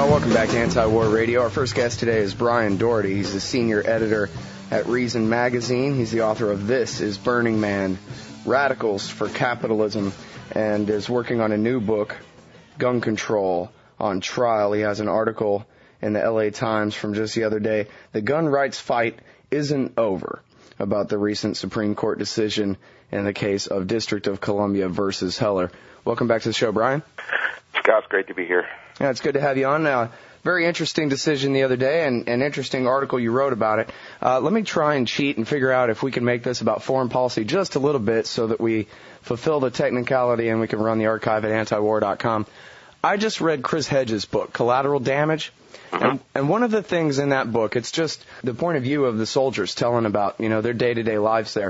Welcome back to Anti-War Radio. Our first guest today is Brian Doherty. He's the senior editor at Reason Magazine. He's the author of This is Burning Man, Radicals for Capitalism, and is working on a new book, Gun Control on Trial. He has an article in the LA Times from just the other day, The Gun Rights Fight Isn't Over, about the recent Supreme Court decision in the case of District of Columbia versus Heller. Welcome back to the show, Brian. Scott, it's great to be here. Yeah, it's good to have you on. Very interesting decision the other day, and an interesting article you wrote about it. Let me try and cheat and figure out if we can make this about foreign policy just a little bit so that we fulfill the technicality and we can run the archive at antiwar.com. I just read Chris Hedges' book, Collateral Damage. And one of the things in that book, it's just the point of view of the soldiers telling about, their day-to-day lives there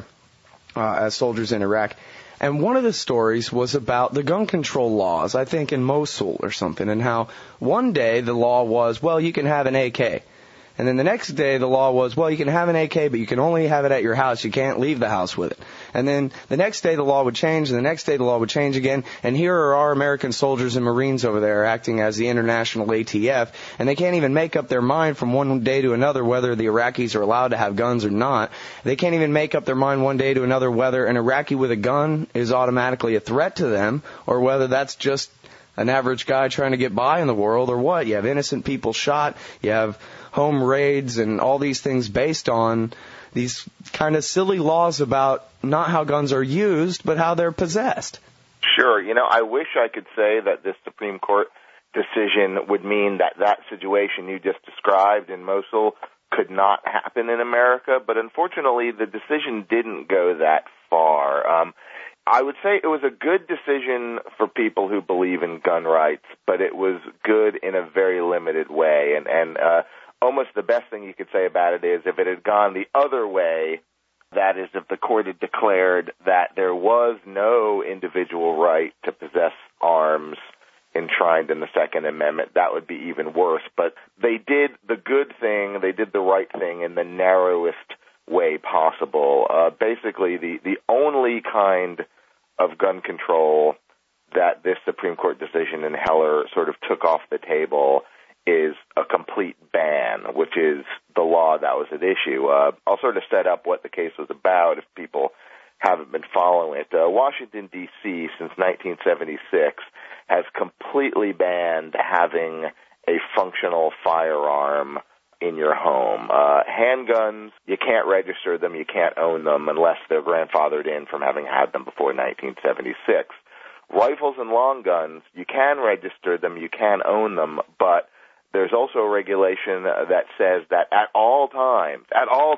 as soldiers in Iraq. And one of the stories was about the gun control laws, I think in Mosul or something, and how one day the law was, well, you can have an AK. And then the next day the law was, well, you can have an AK, but you can only have it at your house. You can't leave the house with it. And then the next day the law would change, and the next day the law would change again. And here are our American soldiers and Marines over there acting as the international ATF, and they can't even make up their mind from one day to another whether the Iraqis are allowed to have guns or not. They can't even make up their mind one day to another whether an Iraqi with a gun is automatically a threat to them, or whether that's just an average guy trying to get by in the world, or what. You have innocent people shot, you have home raids, and all these things based on these kind of silly laws about not how guns are used, but how they're possessed. Sure. I wish I could say that this Supreme Court decision would mean that that situation you just described in Mosul could not happen in America, but unfortunately the decision didn't go that far. I would say it was a good decision for people who believe in gun rights, but it was good in a very limited way. And almost the best thing you could say about it is if it had gone the other way, that is, if the court had declared that there was no individual right to possess arms enshrined in the Second Amendment, that would be even worse. But they did the good thing, they did the right thing in the narrowest way possible. Basically, the only kind of gun control that this Supreme Court decision in Heller sort of took off the table is a complete ban, which is the law that was at issue. I'll sort of set up what the case was about if people haven't been following it. Washington, D.C., since 1976, has completely banned having a functional firearm in your home. Handguns, you can't register them, you can't own them unless they're grandfathered in from having had them before 1976. Rifles and long guns, you can register them, you can own them, but there's also a regulation that says that at all times,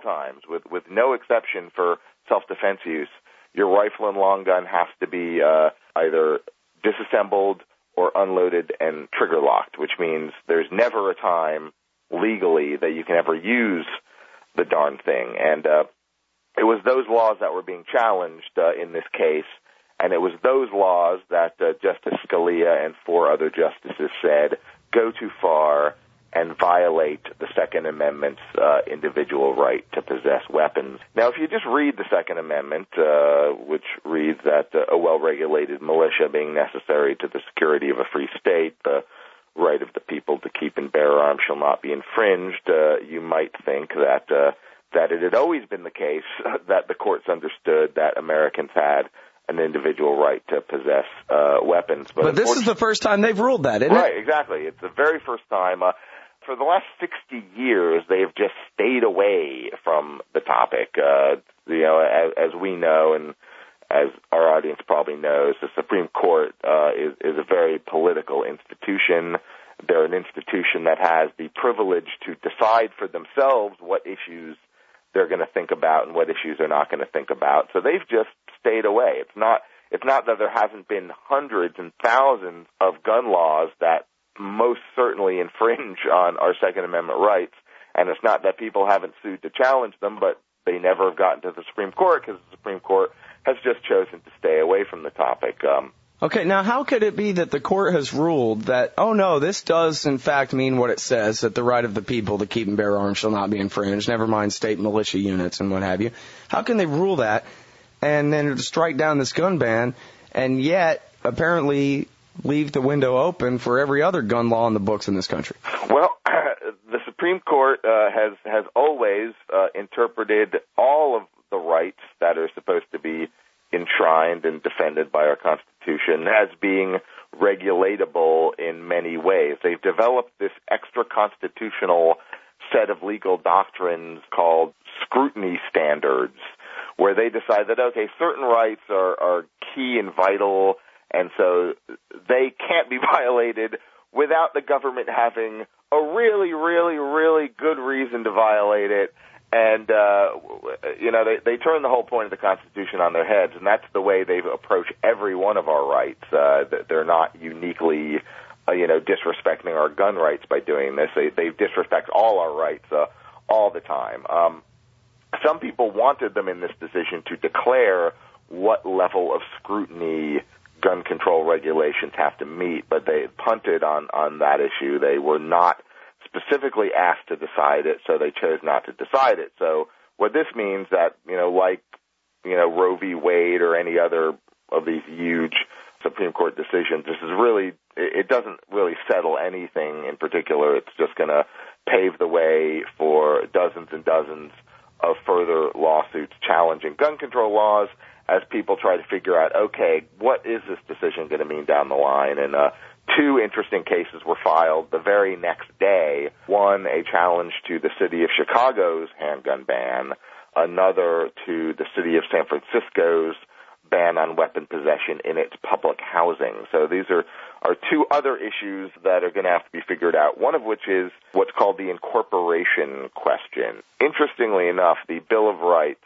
with no exception for self-defense use, your rifle and long gun has to be either disassembled or unloaded and trigger locked, which means there's never a time legally that you can ever use the darn thing. And it was those laws that were being challenged in this case, and it was those laws that Justice Scalia and 4 other justices said go too far and violate the Second Amendment's individual right to possess weapons. Now, if you just read the Second Amendment, which reads that a well-regulated militia being necessary to the security of a free state, the right of the people to keep and bear arms shall not be infringed, you might think that it had always been the case that the courts understood that Americans had an individual right to possess weapons. But this is the first time they've ruled that, isn't it? Right, exactly. It's the very first time. For the last 60 years, they've just stayed away from the topic. As we know, and as our audience probably knows, the Supreme Court is a very political institution. They're an institution that has the privilege to decide for themselves what issues they're going to think about and what issues they're not going to think about. So they've just stayed away. It's not that there hasn't been hundreds and thousands of gun laws that most certainly infringe on our Second Amendment rights, and it's not that people haven't sued to challenge them, but they never have gotten to the Supreme Court because the Supreme Court has just chosen to stay away from the topic. Okay, now how could it be that the court has ruled that, oh no, this does in fact mean what it says, that the right of the people to keep and bear arms shall not be infringed, never mind state militia units and what have you? How can they rule that and then strike down this gun ban and yet apparently leave the window open for every other gun law in the books in this country? the Supreme Court has always interpreted all of the rights that are supposed to be enshrined and defended by our Constitution as being regulatable in many ways. They've developed this extra constitutional set of legal doctrines called scrutiny standards, where they decide that, okay, certain rights are key and vital, and so they can't be violated without the government having a really, really, really good reason to violate it. And, they turn the whole point of the Constitution on their heads, and that's the way they've approached every one of our rights. They're not uniquely, disrespecting our gun rights by doing this. They disrespect all our rights all the time. Some people wanted them in this decision to declare what level of scrutiny gun control regulations have to meet, but they punted on that issue. They were not specifically asked to decide it, so they chose not to decide it. So what this means that, Roe v. Wade or any other of these huge Supreme Court decisions, it doesn't really settle anything in particular. It's just going to pave the way for dozens and dozens of further lawsuits challenging gun control laws as people try to figure out, okay, what is this decision going to mean down the line? And two interesting cases were filed the very next day. One, a challenge to the city of Chicago's handgun ban, another to the city of San Francisco's ban on weapon possession in its public housing. So these are two other issues that are going to have to be figured out, one of which is what's called the incorporation question. Interestingly enough, the Bill of Rights,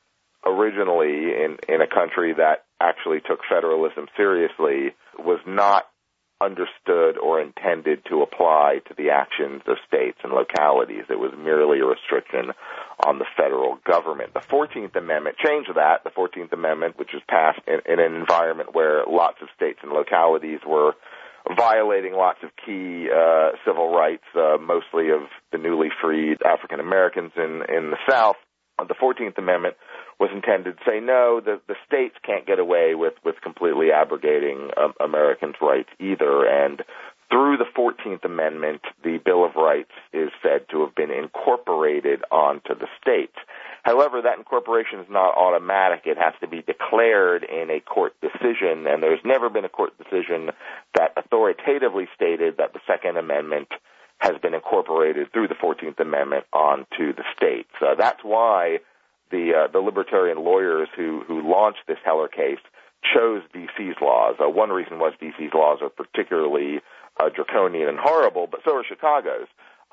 originally in a country that actually took federalism seriously, was not understood or intended to apply to the actions of states and localities. It was merely a restriction on the federal government. The 14th Amendment changed that. The 14th Amendment, which was passed in an environment where lots of states and localities were violating lots of key civil rights, mostly of the newly freed African Americans in the South. The 14th Amendment was intended to say, no, the states can't get away with completely abrogating Americans' rights either. And through the 14th Amendment, the Bill of Rights is said to have been incorporated onto the states. However, that incorporation is not automatic. It has to be declared in a court decision, and there's never been a court decision that authoritatively stated that the Second Amendment has been incorporated through the 14th Amendment onto the states. That's why the libertarian lawyers who launched this Heller case chose D.C.'s laws. One reason was D.C.'s laws are particularly draconian and horrible, but so are Chicago's.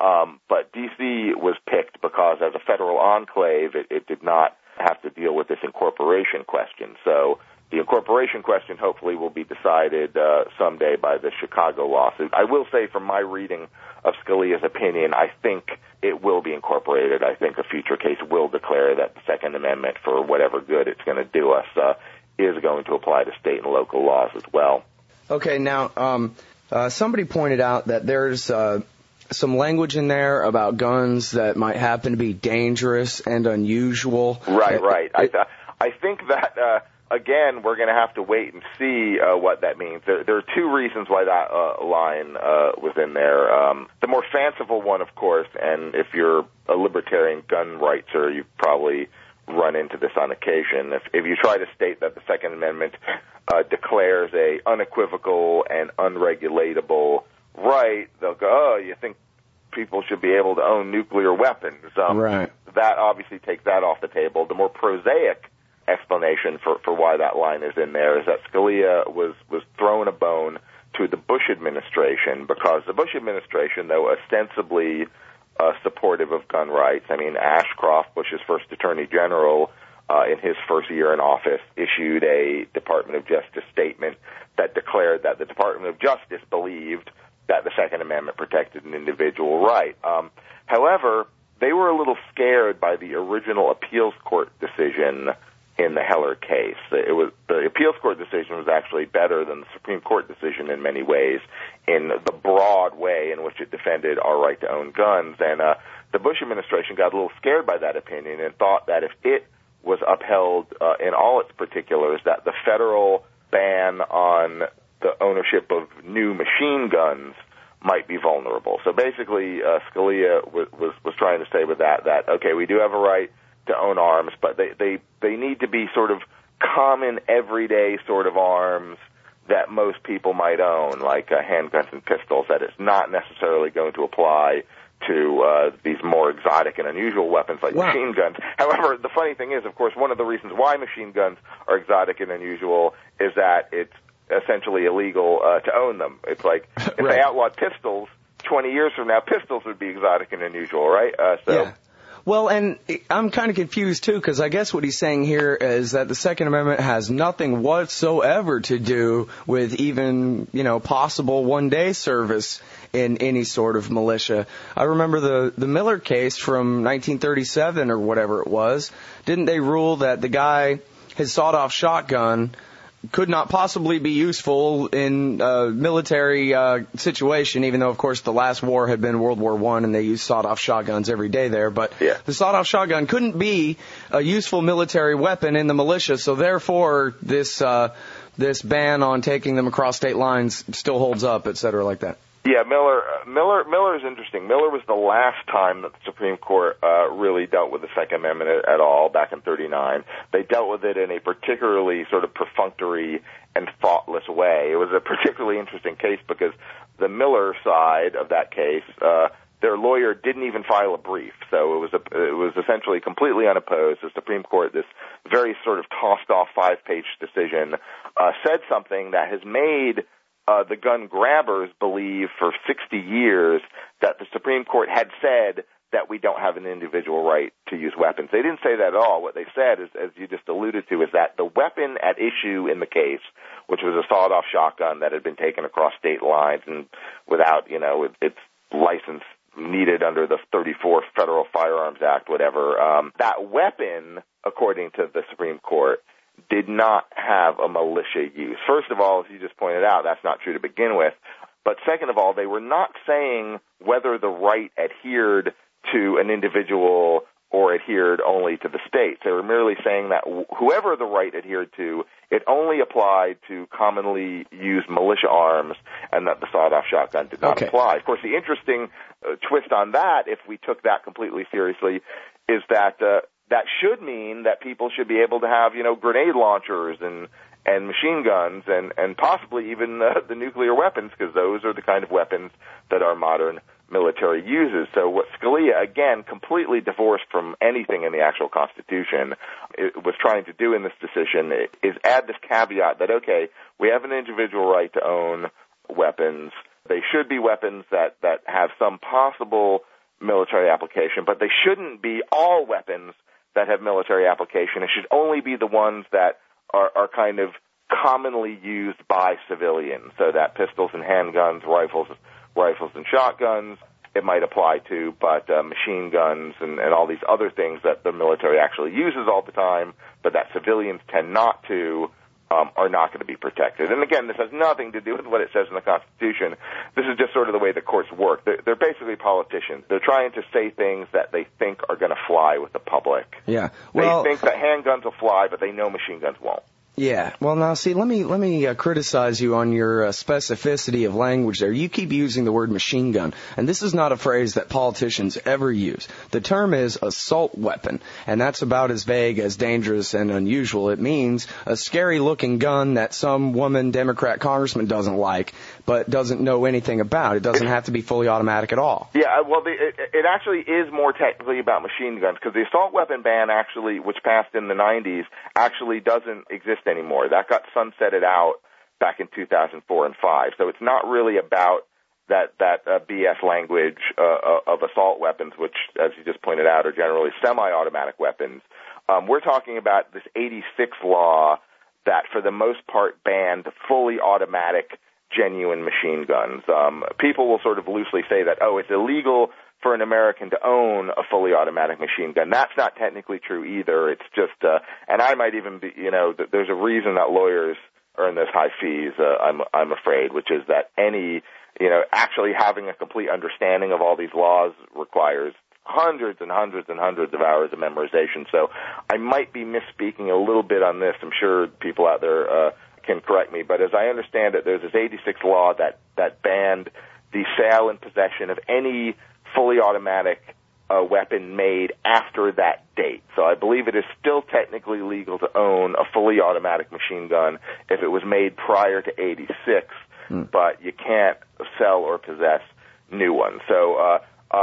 But D.C. was picked because as a federal enclave, it did not have to deal with this incorporation question. So the incorporation question hopefully will be decided someday by the Chicago lawsuit. I will say from my reading of Scalia's opinion, I think it will be incorporated. I think a future case will declare that the Second Amendment, for whatever good it's going to do us, is going to apply to state and local laws as well. Okay, now, somebody pointed out that there's some language in there about guns that might happen to be dangerous and unusual. Right. I think that, again, we're going to have to wait and see what that means. There are two reasons why that line was in there. The more fanciful one, of course, and if you're a libertarian gun rightser, you probably run into this on occasion. If you try to state that the Second Amendment declares a unequivocal and unregulatable right, they'll go, oh, you think people should be able to own nuclear weapons. Right. That obviously takes that off the table. The more prosaic explanation for why that line is in there is that Scalia was throwing a bone to the Bush administration because the Bush administration, though ostensibly supportive of gun rights, I mean, Ashcroft, Bush's first attorney general, in his first year in office, issued a Department of Justice statement that declared that the Department of Justice believed that the Second Amendment protected an individual right. However, they were a little scared by the original appeals court decision in the Heller case. The appeals court decision was actually better than the Supreme Court decision in many ways in the broad way in which it defended our right to own guns. And the Bush administration got a little scared by that opinion and thought that if it was upheld in all its particulars, that the federal ban on the ownership of new machine guns might be vulnerable. So basically, Scalia was trying to say with that, okay, we do have a right to own arms, but they need to be sort of common, everyday sort of arms that most people might own, like handguns and pistols, that it's not necessarily going to apply to these more exotic and unusual weapons like machine guns. However, the funny thing is, of course, one of the reasons why machine guns are exotic and unusual is that it's essentially illegal to own them. It's like if they outlawed pistols, 20 years from now, pistols would be exotic and unusual, right? Yeah. Well, and I'm kind of confused, too, because I guess what he's saying here is that the Second Amendment has nothing whatsoever to do with even, possible one-day service in any sort of militia. I remember the Miller case from 1937 or whatever it was. Didn't they rule that the guy, his sawed-off shotgun, could not possibly be useful in a military situation, even though, of course, the last war had been World War I and they used sawed-off shotguns every day there. But the sawed-off shotgun couldn't be a useful military weapon in the militia, so therefore this ban on taking them across state lines still holds up, et cetera, like that. Yeah, Miller is interesting. Miller was the last time that the Supreme Court really dealt with the Second Amendment at all, back in '39. They dealt with it in a particularly sort of perfunctory and thoughtless way. It was a particularly interesting case because the Miller side of that case, their lawyer didn't even file a brief, so it was essentially completely unopposed. The Supreme Court, this very sort of tossed-off 5-page decision, said something that has made the gun grabbers believe for 60 years that the Supreme Court had said that we don't have an individual right to use weapons. They didn't say that at all. What they said, is, as you just alluded to, is that the weapon at issue in the case, which was a sawed-off shotgun that had been taken across state lines and without, its license needed under the 34th Federal Firearms Act, whatever, that weapon, according to the Supreme Court, did not have a militia use. First of all, as you just pointed out, that's not true to begin with. But second of all, they were not saying whether the right adhered to an individual or adhered only to the states. They were merely saying that whoever the right adhered to, it only applied to commonly used militia arms, and that the sawed-off shotgun did not apply. Of course, the interesting twist on that, if we took that completely seriously, is that that should mean that people should be able to have, grenade launchers and machine guns and possibly even the nuclear weapons, because those are the kind of weapons that our modern military uses. So what Scalia, again, completely divorced from anything in the actual Constitution, was trying to do in this decision is add this caveat that, okay, we have an individual right to own weapons. They should be weapons that have some possible military application, but they shouldn't be all weapons that have military application. It should only be the ones that are kind of commonly used by civilians, so that pistols and handguns, rifles and shotguns, it might apply to, but machine guns and all these other things that the military actually uses all the time, but that civilians tend not to, are not going to be protected. And again, this has nothing to do with what it says in the Constitution. This is just sort of the way the courts work. They're basically politicians. They're trying to say things that they think are going to fly with the public. Yeah. Well, they think that handguns will fly, but they know machine guns won't. Yeah. Well, now, see, let me criticize you on your specificity of language there. You keep using the word machine gun, and this is not a phrase that politicians ever use. The term is assault weapon, and that's about as vague as dangerous and unusual. It means a scary-looking gun that some woman Democrat congressman doesn't like, but doesn't know anything about. It doesn't have to be fully automatic at all. Yeah, well, it actually is more technically about machine guns, because the assault weapon ban actually, which passed in the 90s, actually doesn't exist anymore. That got sunsetted out back in 2004 and 5. So it's not really about that BS language of assault weapons, which, as you just pointed out, are generally semi-automatic weapons. We're talking about this 86 law that, for the most part, banned fully automatic, genuine machine guns. People will sort of loosely say that, it's illegal for an American to own a fully automatic machine gun. That's not technically true either. It's just, and I might even be, there's a reason that lawyers earn those high fees, I'm afraid, which is that actually having a complete understanding of all these laws requires hundreds and hundreds and hundreds of hours of memorization. So I might be misspeaking a little bit on this. I'm sure people out there can correct me, but as I understand it, there's this 86 law that banned the sale and possession of any fully automatic weapon made after that date. So I believe it is still technically legal to own a fully automatic machine gun if it was made prior to 86, but you can't sell or possess new ones. So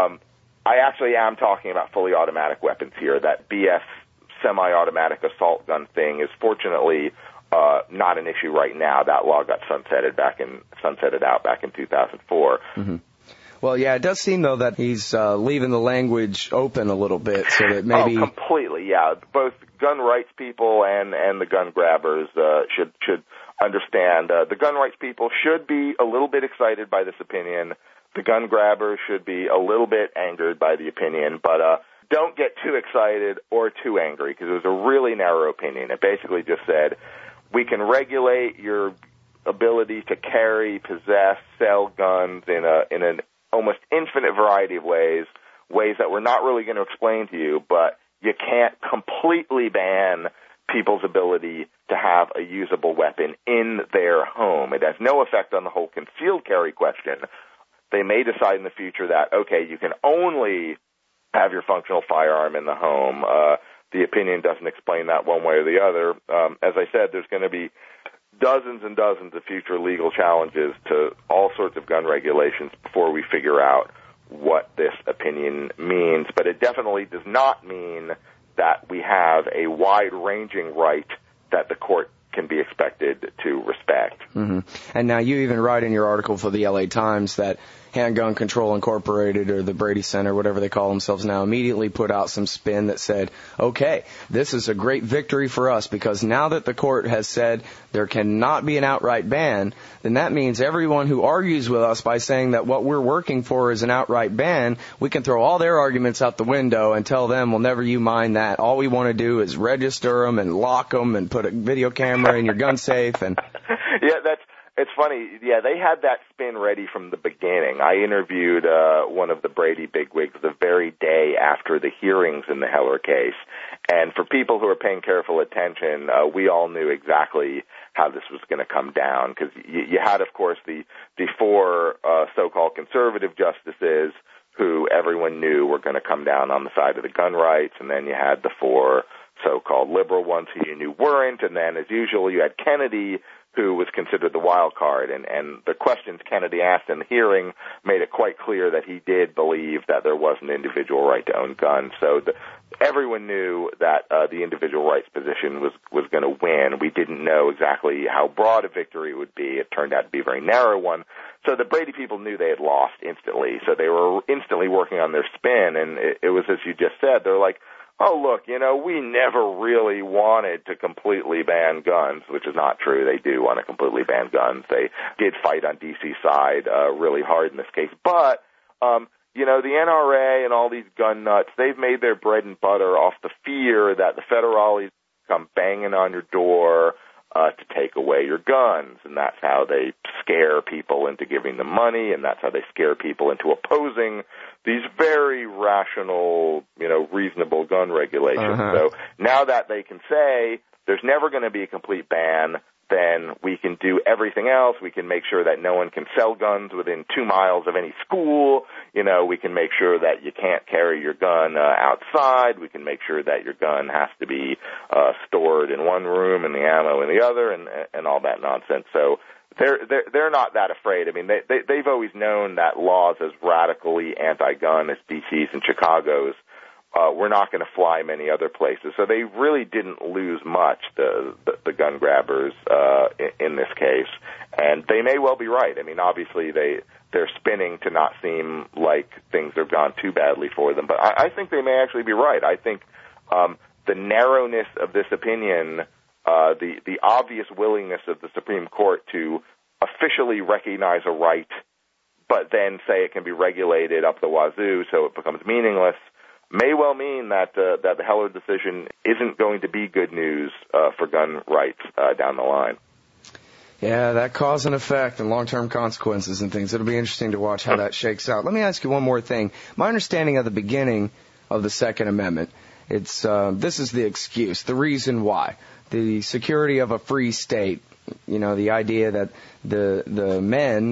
I actually am talking about fully automatic weapons here. That BS semi-automatic assault gun thing is fortunately not an issue right now. That law got sunsetted out back in 2004. Mm-hmm. Well, yeah, it does seem, though, that he's leaving the language open a little bit so that maybe... Oh, completely, yeah. Both gun rights people and the gun grabbers should understand. The gun rights people should be a little bit excited by this opinion. The gun grabbers should be a little bit angered by the opinion, but don't get too excited or too angry, because it was a really narrow opinion. It basically just said, we can regulate your ability to carry, possess, sell guns in an almost infinite variety of ways that we're not really going to explain to you, but you can't completely ban people's ability to have a usable weapon in their home. It has no effect on the whole concealed carry question. They may decide in the future that, okay, you can only have your functional firearm in the home. The opinion doesn't explain that one way or the other. As I said, there's going to be dozens and dozens of future legal challenges to all sorts of gun regulations before we figure out what this opinion means. But it definitely does not mean that we have a wide-ranging right that the court can be expected to respect. Mm-hmm. And now you even write in your article for the LA Times that Handgun Control Incorporated, or the Brady Center, whatever they call themselves now, immediately put out some spin that said, okay, this is a great victory for us, because now that the court has said there cannot be an outright ban, then that means everyone who argues with us by saying that what we're working for is an outright ban, we can throw all their arguments out the window and tell them, well, never you mind that. All we want to do is register them and lock them and put a video camera in your gun safe. And yeah, it's funny. Yeah, they had that spin ready from the beginning. I interviewed one of the Brady bigwigs the very day after the hearings in the Heller case. And for people who are paying careful attention, we all knew exactly how this was going to come down, because you had, of course, the four so-called conservative justices who everyone knew were going to come down on the side of the gun rights, and then you had the four so-called liberal ones who you knew weren't, and then, as usual, you had Kennedy, who was considered the wild card. And the questions Kennedy asked in the hearing made it quite clear that he did believe that there was an individual right to own guns. So everyone knew that the individual rights position was going to win. We didn't know exactly how broad a victory it would be. It turned out to be a very narrow one. So the Brady people knew they had lost instantly. So they were instantly working on their spin. And it was, as you just said, they're like, oh, look, we never really wanted to completely ban guns, which is not true. They do want to completely ban guns. They did fight on D.C. side really hard in this case. But, the NRA and all these gun nuts, they've made their bread and butter off the fear that the federales come banging on your door to take away your guns. And that's how they scare people into giving them money, and that's how they scare people into opposing these very rational, reasonable gun regulations. Uh-huh. So now that they can say there's never going to be a complete ban, then we can do everything else. We can make sure that no one can sell guns within 2 miles of any school. We can make sure that you can't carry your gun outside. We can make sure that your gun has to be stored in one room and the ammo in the other, and all that nonsense. So they're not that afraid. I mean, they've always known that laws as radically anti-gun as DC's and Chicago's were not going to fly many other places. So they really didn't lose much, the gun grabbers in this case. And they may well be right. I mean, obviously they're spinning to not seem like things have gone too badly for them. But I think they may actually be right. I think the narrowness of this opinion, the obvious willingness of the Supreme Court to officially recognize a right, but then say it can be regulated up the wazoo so it becomes meaningless, may well mean that the Heller decision isn't going to be good news for gun rights down the line. Yeah, that cause and effect and long-term consequences and things. It'll be interesting to watch how that shakes out. Let me ask you one more thing. My understanding of the beginning of the Second Amendment, it's this is the excuse, the reason why. The security of a free state, the idea that the men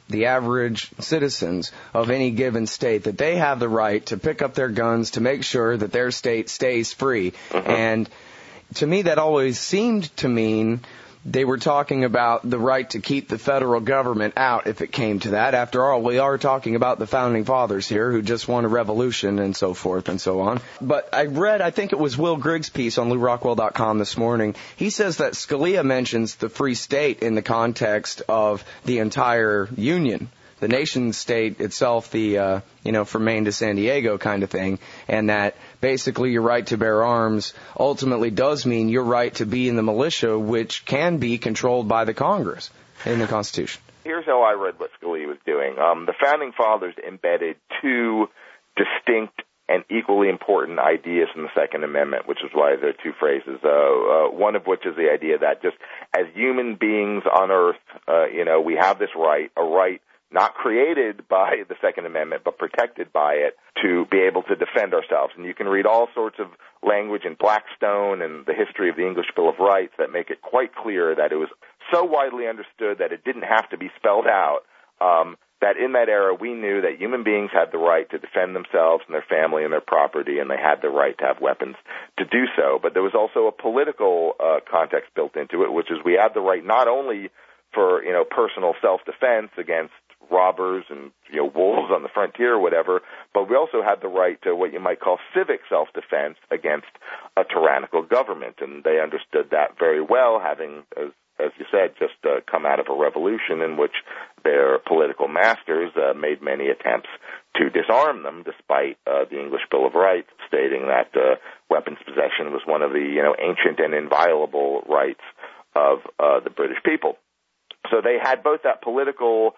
the average citizens of any given state, that they have the right to pick up their guns to make sure that their state stays free. And to me, that always seemed to mean they were talking about the right to keep the federal government out if it came to that. After all, we are talking about the founding fathers here who just won a revolution and so forth and so on. But I read, I think it was Will Grigg's piece on LouRockwell.com this morning. He says that Scalia mentions the free state in the context of the entire union, the nation state itself, the, from Maine to San Diego kind of thing, and that basically your right to bear arms ultimately does mean your right to be in the militia, which can be controlled by the Congress in the Constitution. Here's how I read what Scalia was doing. The Founding Fathers embedded two distinct and equally important ideas in the Second Amendment, which is why there are two phrases, one of which is the idea that just as human beings on Earth, we have this right, a right not created by the Second Amendment, but protected by it, to be able to defend ourselves. And you can read all sorts of language in Blackstone and the history of the English Bill of Rights that make it quite clear that it was so widely understood that it didn't have to be spelled out, that in that era we knew that human beings had the right to defend themselves and their family and their property, and they had the right to have weapons to do so. But there was also a political context built into it, which is we had the right not only for, personal self-defense against robbers and, wolves on the frontier or whatever, but we also had the right to what you might call civic self-defense against a tyrannical government. And they understood that very well, having, as you said, just come out of a revolution in which their political masters made many attempts to disarm them, despite the English Bill of Rights stating that weapons possession was one of the, ancient and inviolable rights of the British people. So they had both that political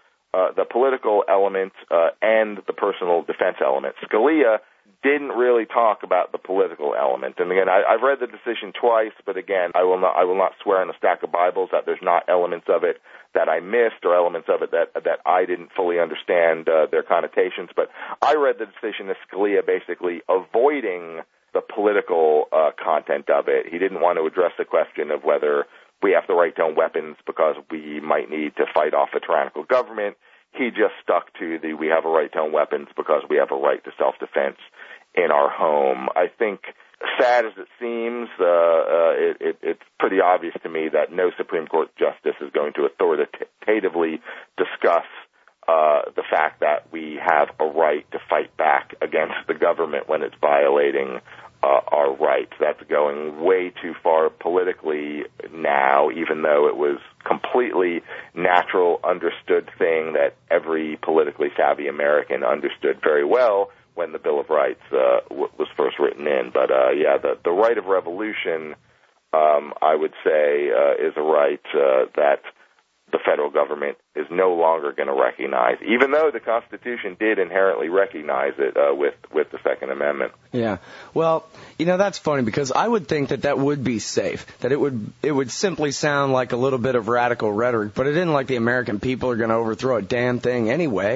element and the personal defense element. Scalia didn't really talk about the political element. And again, I've read the decision twice, but again, I will not swear on a stack of Bibles that there's not elements of it that I missed or elements of it that I didn't fully understand their connotations. But I read the decision as Scalia basically avoiding the political content of it. He didn't want to address the question of whether we have the right to own weapons because we might need to fight off a tyrannical government. He just stuck to we have a right to own weapons because we have a right to self-defense in our home. I think, sad as it seems, it's pretty obvious to me that no Supreme Court justice is going to authoritatively discuss the fact that we have a right to fight back against the government when it's violating our rights. That's going way too far politically now, even though it was completely natural, understood thing that every politically savvy American understood very well when the Bill of Rights was first written in. But, the right of revolution, I would say, is a right that the federal government is no longer going to recognize, even though the Constitution did inherently recognize it with the Second Amendment. Yeah. Well, that's funny because I would think that would be safe, that it would simply sound like a little bit of radical rhetoric, but it isn't like the American people are going to overthrow a damn thing anyway.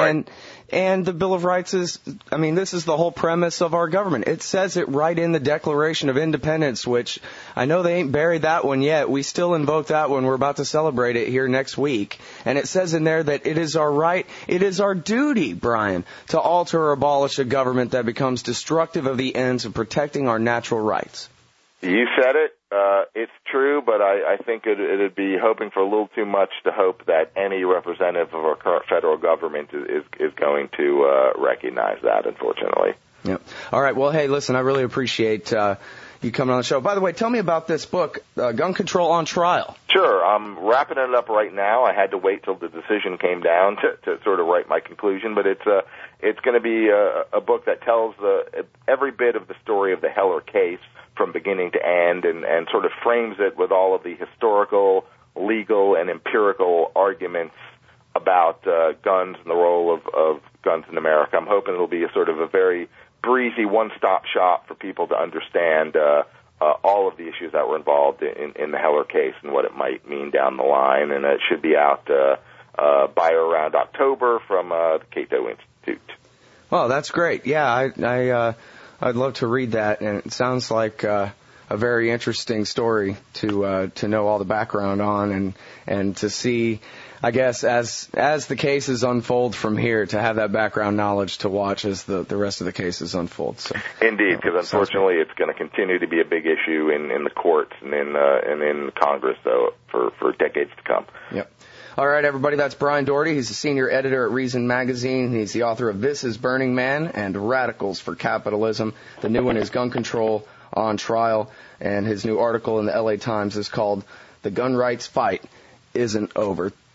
And the Bill of Rights this is the whole premise of our government. It says it right in the Declaration of Independence, which I know they ain't buried that one yet. We still invoke that one. We're about to celebrate it here next week. And it says in there that it is our right, it is our duty, Brian, to alter or abolish a government that becomes destructive of the ends of protecting our natural rights. You said it. It's true, but I think it'd be hoping for a little too much to hope that any representative of our current federal government is going to recognize that, unfortunately. Yep. All right. Well, hey, listen, I really appreciate you coming on the show. By the way, tell me about this book, Gun Control on Trial. Sure. I'm wrapping it up right now. I had to wait till the decision came down to sort of write my conclusion, but it's going to be a book that tells every bit of the story of the Heller case from beginning to end, and sort of frames it with all of the historical, legal, and empirical arguments about guns and the role of guns in America. I'm hoping it'll be a sort of a very breezy one-stop shop for people to understand all of the issues that were involved in the Heller case and what it might mean down the line. And it should be out by around October from the Cato Institute. Well, that's great. Yeah, I'd love to read that, and it sounds like a very interesting story to know all the background on and to see I guess as the cases unfold from here, to have that background knowledge to watch as the rest of the cases unfold. So, indeed, because unfortunately it's going to continue to be a big issue in the courts and in Congress, though, for decades to come. Yep. All right, everybody, that's Brian Doherty. He's the senior editor at Reason Magazine. He's the author of This is Burning Man and Radicals for Capitalism. The new one is Gun Control on Trial, and his new article in the LA Times is called The Gun Rights Fight Isn't Over.